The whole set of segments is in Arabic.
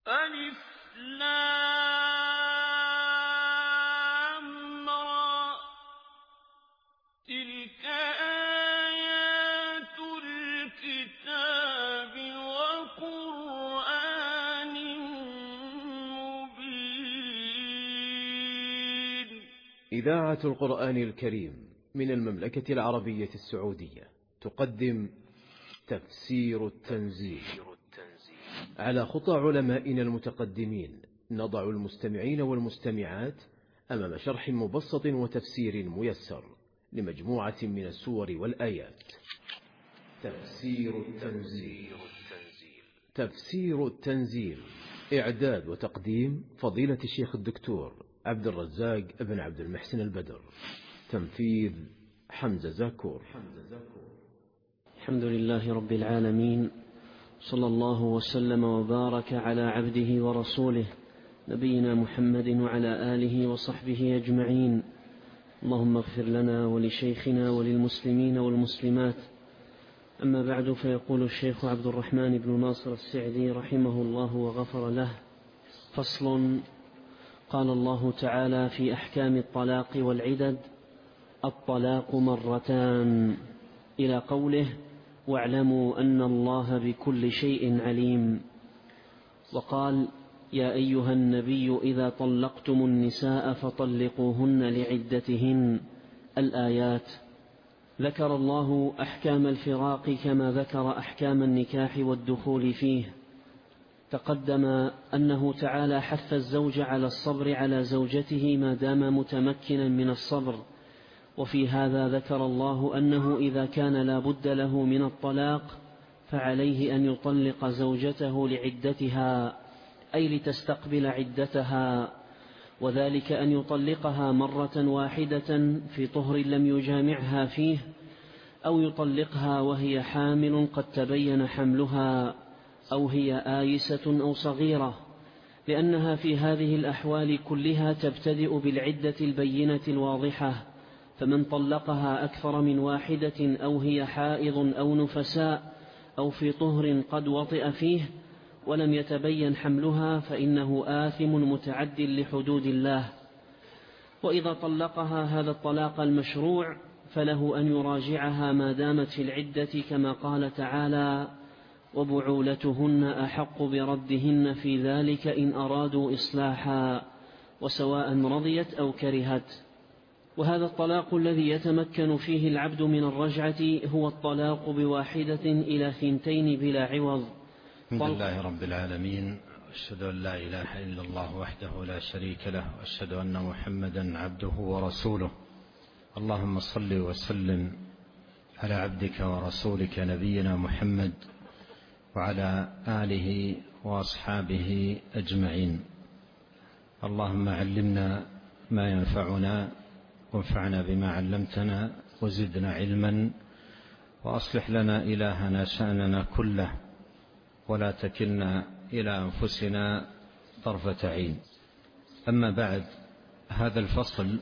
ألف لام را تلك آيات الكتاب وقرآن مبين. إذاعة القرآن الكريم من المملكة العربية السعودية تقدم تفسير التنزيل على خطى علمائنا المتقدمين. نضع المستمعين والمستمعات أمام شرح مبسط وتفسير ميسر لمجموعة من السور والآيات. تفسير التنزيل إعداد وتقديم فضيلة الشيخ الدكتور عبد الرزاق بن عبد المحسن البدر. تنفيذ حمزة زاكور. الحمد لله رب العالمين، صلى الله وسلم وبارك على عبده ورسوله نبينا محمد وعلى آله وصحبه أجمعين. اللهم اغفر لنا ولشيخنا وللمسلمين والمسلمات. أما بعد، فيقول الشيخ عبد الرحمن بن ناصر السعدي رحمه الله وغفر له: فصل. قال الله تعالى في أحكام الطلاق والعدد: الطلاق مرتان، إلى قوله: واعلموا أن الله بكل شيء عليم. وقال: يا أيها النبي إذا طلقتم النساء فطلقوهن لعدتهن. الآيات. ذكر الله أحكام الفراق كما ذكر أحكام النكاح والدخول فيه. تقدم أنه تعالى حث الزوج على الصبر على زوجته ما دام متمكنا من الصبر، وفي هذا ذكر الله أنه إذا كان لا بد له من الطلاق فعليه أن يطلق زوجته لعدتها، أي لتستقبل عدتها، وذلك أن يطلقها مرة واحدة في طهر لم يجامعها فيه، أو يطلقها وهي حامل قد تبين حملها، أو هي آيسة أو صغيرة، لأنها في هذه الأحوال كلها تبتدئ بالعدة البينة الواضحة. فمن طلقها أكثر من واحدة أو هي حائض أو نفساء أو في طهر قد وطئ فيه ولم يتبين حملها فإنه آثم متعد لحدود الله. وإذا طلقها هذا الطلاق المشروع فله أن يراجعها ما دامت في العدة، كما قال تعالى: وبعولتهن أحق بردهن في ذلك إن أرادوا إصلاحا، وسواء رضيت أو كرهت. وهذا الطلاق الذي يتمكن فيه العبد من الرجعة هو الطلاق بواحدة إلى 2 بلا عوض. الحمد لله رب العالمين، وأشهد أن لا إله إلا الله وحده لا شريك له، وأشهد أن محمدا عبده ورسوله. اللهم صل وسلم على عبدك ورسولك نبينا محمد وعلى آله وأصحابه أجمعين. اللهم علمنا ما ينفعنا وانفعنا بما علمتنا وزدنا علما، وأصلح لنا إلهنا شأننا كله، ولا تكلنا إلى أنفسنا طرفة عين. أما بعد، هذا الفصل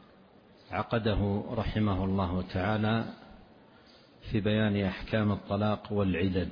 عقده رحمه الله تعالى في بيان أحكام الطلاق والعدد،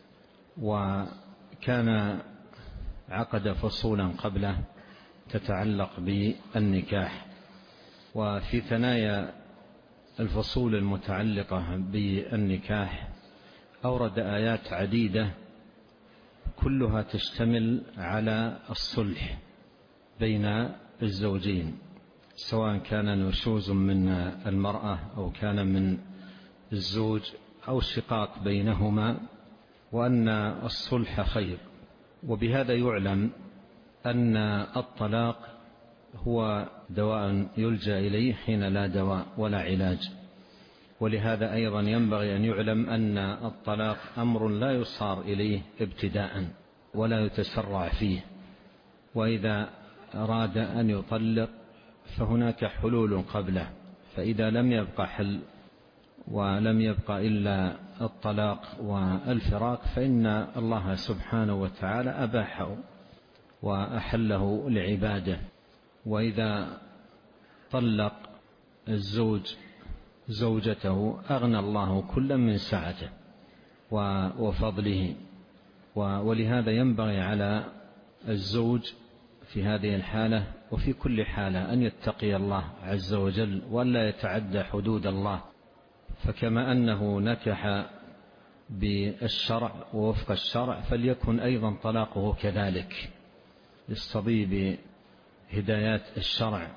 وكان عقد فصولا قبله تتعلق بالنكاح. وفي ثنايا الفصول المتعلقة بالنكاح أورد آيات عديدة كلها تشتمل على الصلح بين الزوجين، سواء كان نشوز من المرأة أو كان من الزوج أو شقاق بينهما، وأن الصلح خير. وبهذا يعلم أن الطلاق هو دواء يلجأ إليه حين لا دواء ولا علاج. ولهذا أيضا ينبغي أن يعلم أن الطلاق أمر لا يصار إليه ابتداء ولا يتسرع فيه، وإذا أراد أن يطلق فهناك حلول قبله، فإذا لم يبقى حل ولم يبقى إلا الطلاق والفراق فإن الله سبحانه وتعالى أباحه وأحله لعباده. وإذا طلق الزوج زوجته أغنى الله كلا من سعته وفضله. ولهذا ينبغي على الزوج في هذه الحالة وفي كل حالة أن يتقي الله عز وجل ولا يتعدى حدود الله. فكما أنه نكح بالشرع ووفق الشرع فليكن أيضا طلاقه كذلك، يستضي بهدايات الشرع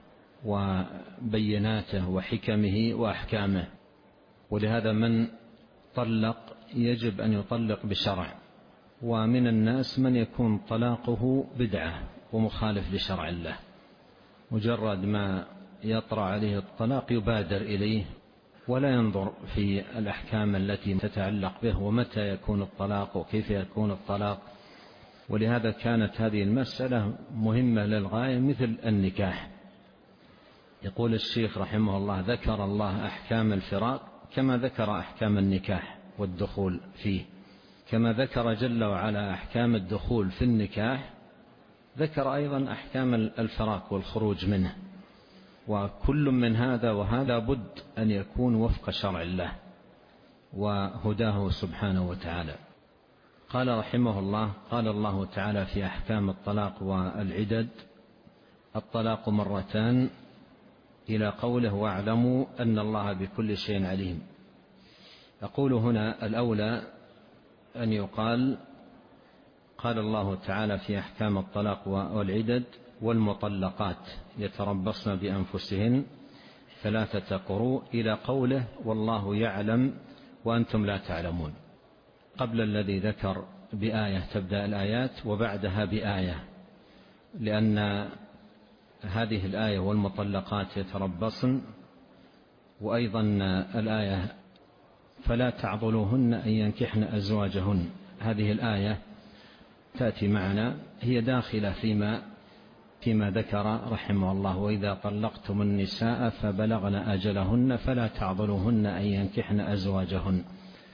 وبيناته وحكمه وأحكامه. ولهذا من طلق يجب أن يطلق بشرع. ومن الناس من يكون طلاقه بدعة ومخالف لشرع الله، مجرد ما يطرأ عليه الطلاق يبادر إليه ولا ينظر في الأحكام التي تتعلق به ومتى يكون الطلاق وكيف يكون الطلاق. ولهذا كانت هذه المسألة مهمة للغاية مثل النكاح. يقول الشيخ رحمه الله: ذكر الله أحكام الفراق كما ذكر أحكام النكاح والدخول فيه، كما ذكر جل وعلا أحكام الدخول في النكاح ذكر أيضا أحكام الفراق والخروج منه. وكل من هذا وهذا بد أن يكون وفق شرع الله وهداه سبحانه وتعالى. قال رحمه الله: قال الله تعالى في أحكام الطلاق والعدد: الطلاق مرتان، إلى قوله: واعلموا أن الله بكل شيء عليم. أقول هنا الأولى أن يقال: قال الله تعالى في أحكام الطلاق والعدد: والمطلقات يتربصن بأنفسهن 3 قروء، إلى قوله: والله يعلم وأنتم لا تعلمون، قبل الذي ذكر بآية تبدأ الآيات وبعدها بآية، لأن هذه الآية والمطلقات يتربصن، وأيضا الآية فلا تعضلوهن أن ينكحن أزواجهن، هذه الآية تأتي معنا هي داخلة فيما ذكر رحمه الله: وإذا طلقتم النساء فبلغن أجلهن فلا تعضلوهن أن ينكحن أزواجهن.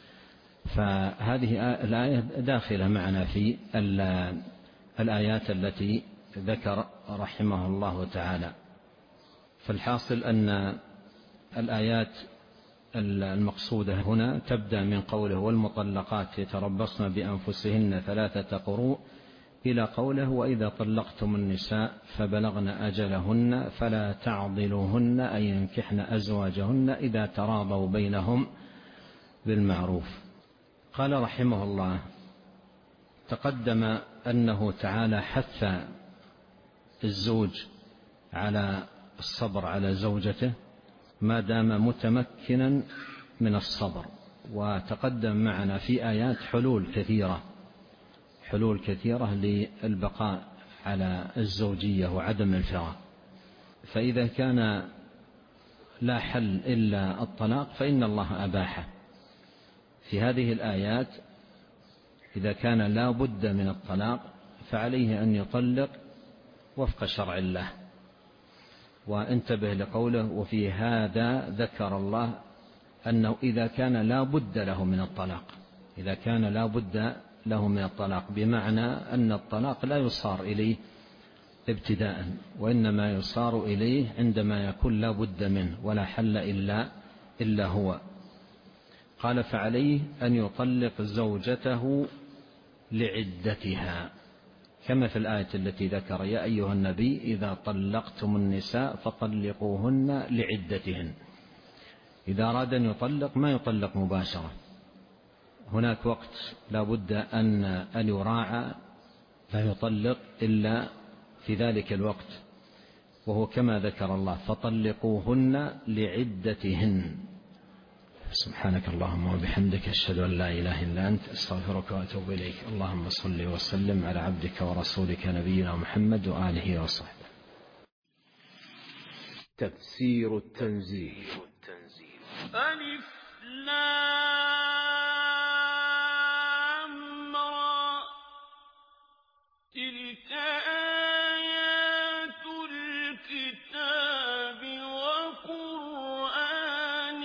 فهذه الآية داخلة معنا في الآيات التي ذكر رحمه الله تعالى. فالحاصل أن الآيات المقصودة هنا تبدأ من قوله: والمطلقات يتربصن بأنفسهن 3 قروء، إلى قوله: وإذا طلقتم النساء فبلغن أجلهن فلا تعضلوهن أن ينكحن أزواجهن إذا تراضوا بينهم بالمعروف. قال رحمه الله: تقدم أنه تعالى حث الزوج على الصبر على زوجته ما دام متمكنا من الصبر، وتقدم معنا في آيات حلول كثيرة للبقاء على الزوجية وعدم الفراق. فإذا كان لا حل إلا الطلاق فإن الله أباحه في هذه الآيات. إذا كان لا بد من الطلاق فعليه أن يطلق وفق شرع الله. وانتبه لقوله: وفي هذا ذكر الله أنه إذا كان لا بد له من الطلاق، إذا كان لا بد له من الطلاق، بمعنى أن الطلاق لا يصار إليه ابتداء، وإنما يصار إليه عندما يكون لا بد منه ولا حل إلا هو. قال: فعليه أن يطلق زوجته لعدتها، كما في الآية التي ذكر: يا أيها النبي إذا طلقتم النساء فطلقوهن لعدتهن. إذا أراد أن يطلق ما يطلق مباشرة، هناك وقت لا بد أن يراعى، لا يطلق إلا في ذلك الوقت، وهو كما ذكر الله: فطلقوهن لعدتهن. سبحانك اللهم وبحمدك، أشهد أن لا إله إلا أنت، أستغفرك وأتوب إليك. اللهم صل وسلم على عبدك ورسولك نبينا محمد وآله وصحبه. تفسير التنزيل. ألف لام را، تلك آيات الكتاب وقرآن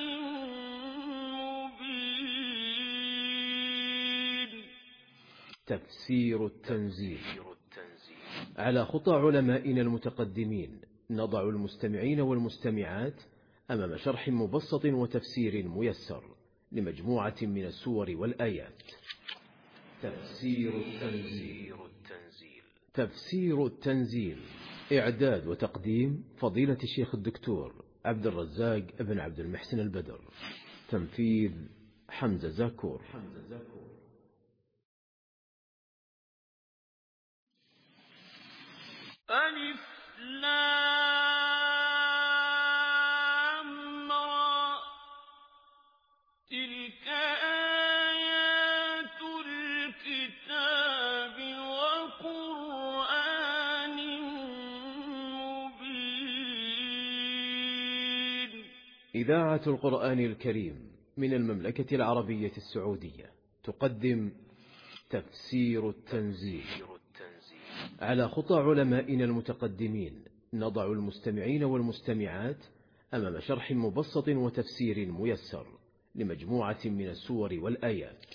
مبين. تفسير التنزيل. على خطى علمائنا المتقدمين نضع المستمعين والمستمعات أمام شرح مبسط وتفسير ميسر لمجموعة من السور والآيات. تفسير التنزيل. تفسير التنزيل. إعداد وتقديم فضيلة الشيخ الدكتور عبد الرزاق ابن عبد المحسن البدر. تنفيذ حمزة زاكور. ألف لام را تلك آيات الكتاب وقرآن مبين. إذاعة القرآن الكريم من المملكة العربية السعودية تقدم تفسير التنزيل على خطى علمائنا المتقدمين. نضع المستمعين والمستمعات أمام شرح مبسط وتفسير ميسر لمجموعة من السور والآيات.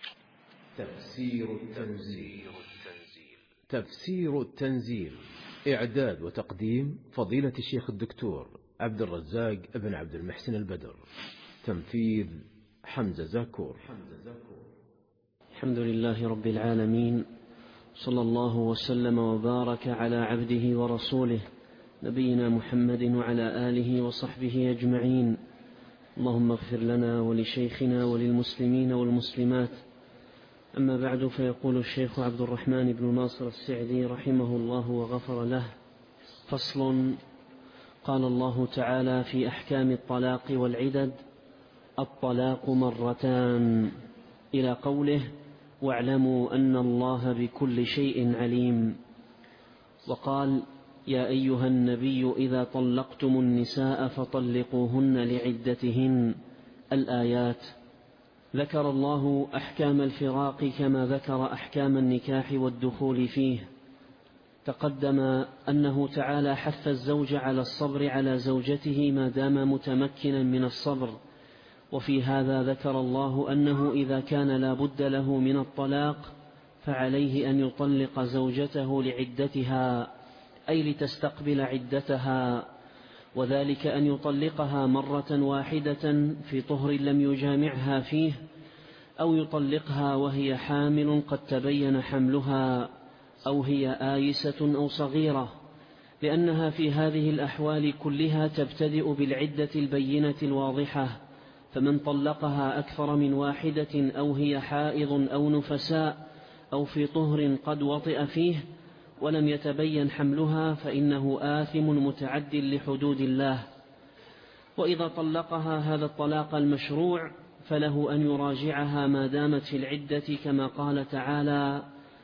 تفسير التنزيل. تفسير التنزيل. إعداد وتقديم فضيلة الشيخ الدكتور عبد الرزاق ابن عبد المحسن البدر. تنفيذ حمزة زاكور. الحمد لله رب العالمين، صلى الله وسلم وبارك على عبده ورسوله نبينا محمد وعلى آله وصحبه أجمعين. اللهم اغفر لنا ولشيخنا وللمسلمين والمسلمات. أما بعد، فيقول الشيخ عبد الرحمن بن ناصر السعدي رحمه الله وغفر له: فصل. قال الله تعالى في أحكام الطلاق والعدد: الطلاق مرتان، إلى قوله: واعلموا أن الله بكل شيء عليم. وقال: يا أيها النبي إذا طلقتم النساء فطلقوهن لعدتهن. الآيات. ذكر الله أحكام الفراق كما ذكر أحكام النكاح والدخول فيه. تقدم أنه تعالى حث الزوج على الصبر على زوجته ما دام متمكنا من الصبر، وفي هذا ذكر الله أنه إذا كان لا بد له من الطلاق فعليه أن يطلق زوجته لعدتها، أي لتستقبل عدتها، وذلك أن يطلقها مرة واحدة في طهر لم يجامعها فيه، أو يطلقها وهي حامل قد تبين حملها، أو هي آيسة أو صغيرة، لأنها في هذه الأحوال كلها تبتدئ بالعدة البينة الواضحة. فمن طلقها أكثر من واحدة أو هي حائض أو نفساء أو في طهر قد وطئ فيه ولم يتبين حملها فإنه آثم متعد لحدود الله. وإذا طلقها هذا الطلاق المشروع فله أن يراجعها ما دامت في العدة، كما قال تعالى: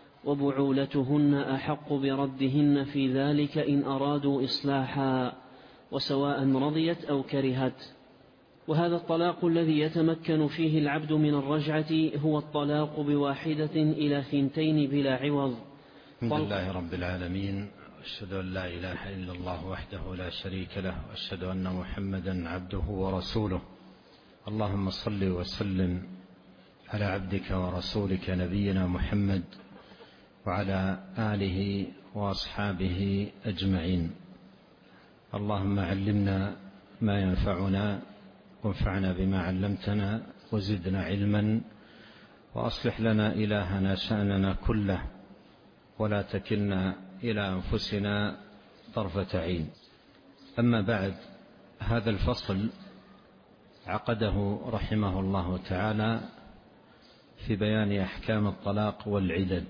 وبعولتهن أحق بردهن في ذلك إن أرادوا إصلاحا، وسواء رضيت أو كرهت. وهذا الطلاق الذي يتمكن فيه العبد من الرجعة هو الطلاق بواحدة إلى 2 بلا عوض. الحمد لله رب العالمين، أشهد أن لا إله إلا الله وحده لا شريك له، وأشهد أن محمدا عبده ورسوله. اللهم صل وسلم على عبدك ورسولك نبينا محمد وعلى آله وأصحابه أجمعين. اللهم علمنا ما ينفعنا، وانفعنا بما علمتنا، وزدنا علما، وأصلح لنا إلهنا شأننا كله، ولا تكلنا إلى أنفسنا طرفة عين. أما بعد، هذا الفصل عقده رحمه الله تعالى في بيان أحكام الطلاق والعدد،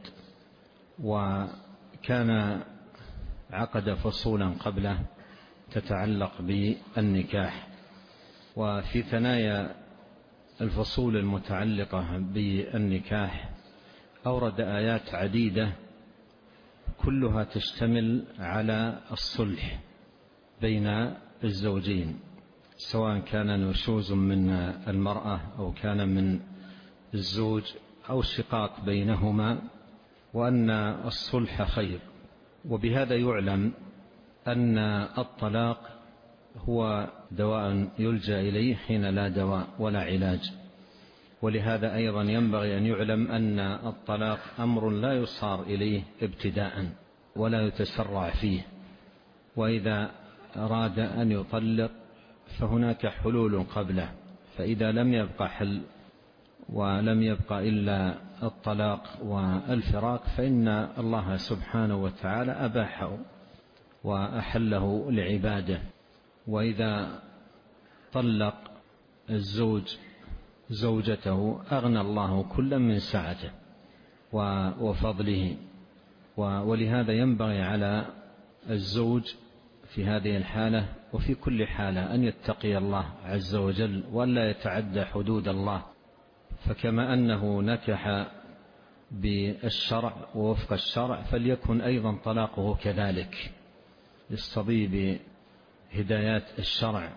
وكان عقد فصولا قبله تتعلق بالنكاح. وفي ثنايا الفصول المتعلقة بالنكاح أورد آيات عديدة كلها تشتمل على الصلح بين الزوجين، سواء كان نشوز من المرأة أو كان من الزوج أو شقاق بينهما، وأن الصلح خير. وبهذا يعلم أن الطلاق هو دواء يلجأ إليه حين لا دواء ولا علاج. ولهذا أيضا ينبغي أن يعلم أن الطلاق أمر لا يصار إليه ابتداء ولا يتسرع فيه، وإذا أراد أن يطلق فهناك حلول قبله، فإذا لم يبقى حل ولم يبقى إلا الطلاق والفراق فإن الله سبحانه وتعالى أباحه وأحله لعباده. وإذا طلق الزوج زوجته أغنى الله كلا من سعته وفضله. ولهذا ينبغي على الزوج في هذه الحالة وفي كل حالة أن يتقي الله عز وجل ولا يتعدى حدود الله. فكما أنه نكح بالشرع ووفق الشرع فليكن أيضا طلاقه كذلك، يستضي بهدايات الشرع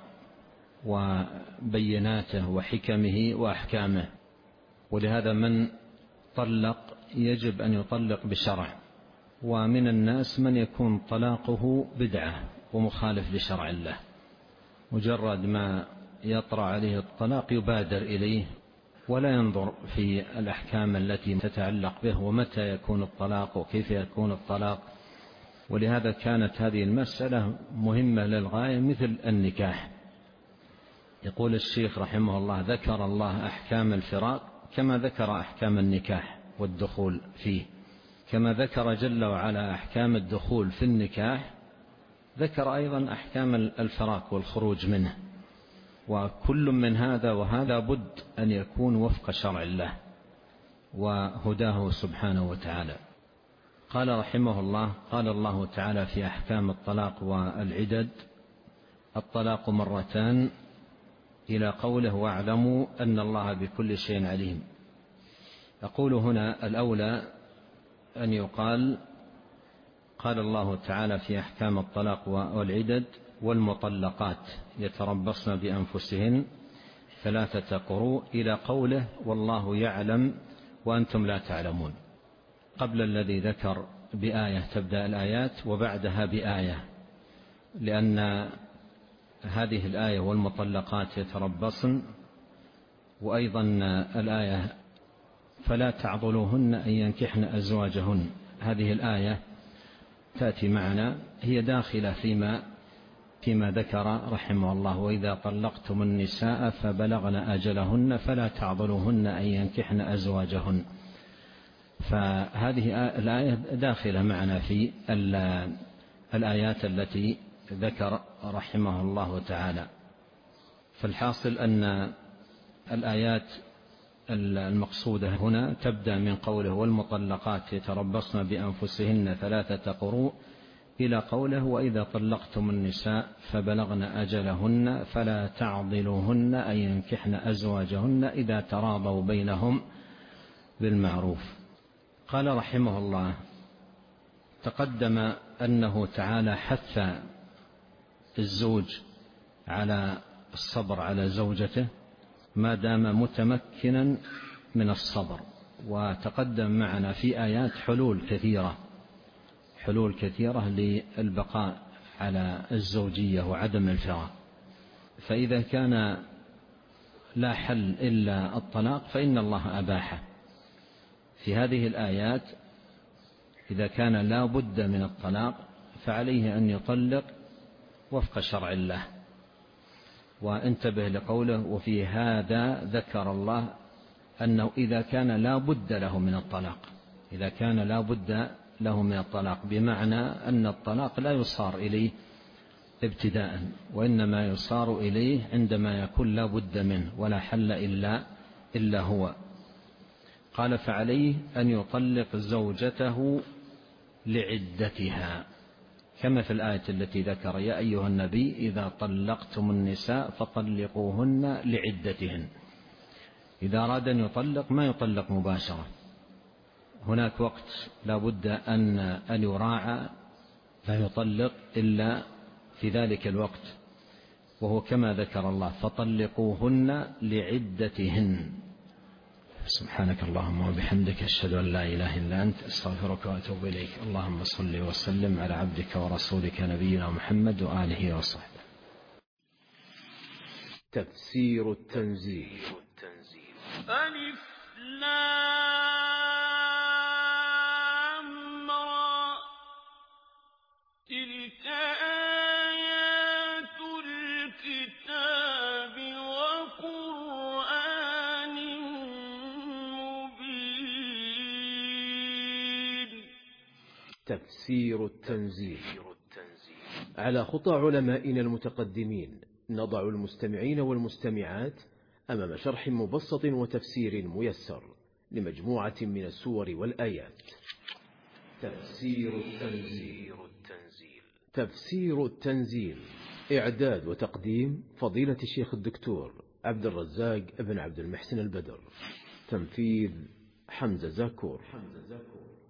وبيناته وحكمه وأحكامه. ولهذا من طلق يجب أن يطلق بشرع. ومن الناس من يكون طلاقه بدعة ومخالف لشرع الله، مجرد ما يطرأ عليه الطلاق يبادر إليه ولا ينظر في الأحكام التي تتعلق به ومتى يكون الطلاق وكيف يكون الطلاق. ولهذا كانت هذه المسألة مهمة للغاية مثل النكاح. يقول الشيخ رحمه الله: ذكر الله أحكام الفراق كما ذكر أحكام النكاح والدخول فيه، كما ذكر جل وعلا أحكام الدخول في النكاح ذكر أيضا أحكام الفراق والخروج منه. وكل من هذا وهذا بد أن يكون وفق شرع الله وهداه سبحانه وتعالى. قال رحمه الله: قال الله تعالى في أحكام الطلاق والعدد: الطلاق مرتان، إلى قوله: واعلموا أن الله بكل شيء عليم. أقول هنا الأولى أن يقال: قال الله تعالى في أحكام الطلاق والعدد: والمطلقات يتربصن بأنفسهن 3 قروء، إلى قوله: والله يعلم وأنتم لا تعلمون، قبل الذي ذكر بآية تبدأ الآيات وبعدها بآية، لأن هذه الآية والمطلقات يتربصن، وأيضا الآية فلا تعضلوهن أن ينكحن أزواجهن، هذه الآية تأتي معنا هي داخلة فيما ذكر رحمه الله: وإذا طلقتم النساء فبلغن أجلهن فلا تعضلوهن أن ينكحن أزواجهن. فهذه الآية داخلة معنا في الآيات التي ذكر رحمه الله تعالى. فالحاصل أن الآيات المقصودة هنا تبدأ من قوله: والمطلقات يتربصن بأنفسهن 3 قروء، إلى قوله: وإذا طلقتم النساء فبلغن أجلهن فلا تعضلوهن أن ينكحن أزواجهن إذا تراضوا بينهم بالمعروف. قال رحمه الله: تقدم أنه تعالى حث الزوج على الصبر على زوجته ما دام متمكنا من الصبر. وتقدم معنا في آيات حلول كثيرة للبقاء على الزوجية وعدم الفراق. فإذا كان لا حل إلا الطلاق فإن الله أباحه في هذه الآيات. إذا كان لا بد من الطلاق فعليه أن يطلق وفق شرع الله. وانتبه لقوله: وفي هذا ذكر الله أنه إذا كان لا بد له من الطلاق، إذا كان لا بد له من الطلاق، بمعنى أن الطلاق لا يصار إليه ابتداء، وإنما يصار إليه عندما يكون لا بد منه ولا حل إلا هو. قال: فعليه أن يطلق زوجته لعدتها، كما في الآية التي ذكر: يا أيها النبي إذا طلقتم النساء فطلقوهن لعدتهن. إذا أراد أن يطلق ما يطلق مباشرة، هناك وقت لا بد أن يراعى، لا يطلق إلا في ذلك الوقت، وهو كما ذكر الله: فطلقوهن لعدتهن. سبحانك اللهم وبحمدك، أشهد أن لا إله إلا أنت، أستغفرك وأتوب إليك. اللهم صل وسلم على عبدك ورسولك نبينا محمد وآله وصحبه. تفسير التنزيل. ألف لام را، تلك آيات الكتاب وقرآن مبين. تفسير التنزيل. على خطى علمائنا المتقدمين نضع المستمعين والمستمعات أمام شرح مبسط وتفسير ميسر لمجموعة من السور والآيات. تفسير التنزيل. تفسير التنزيل، إعداد وتقديم فضيلة الشيخ الدكتور عبد الرزاق ابن عبد المحسن البدر. تنفيذ حمزة زاكور.